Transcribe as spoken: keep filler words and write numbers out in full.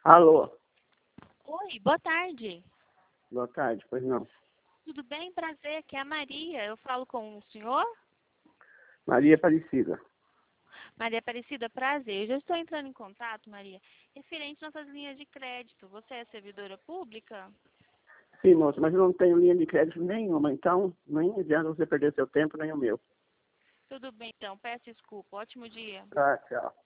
Alô, Oi, boa tarde. boa tarde, pois não. Tudo bem? Prazer, aqui é a Maria. Eu falo com o senhor? Maria Aparecida. Maria Aparecida, prazer. Eu já estou entrando em contato, Maria, referente às nossas linhas de crédito. Você é servidora pública? Sim, moça, mas eu não tenho linha de crédito nenhuma, então nem adianta você perder seu tempo nem o meu. Tudo bem, então. Peço desculpa. Ótimo dia. Tá, tchau.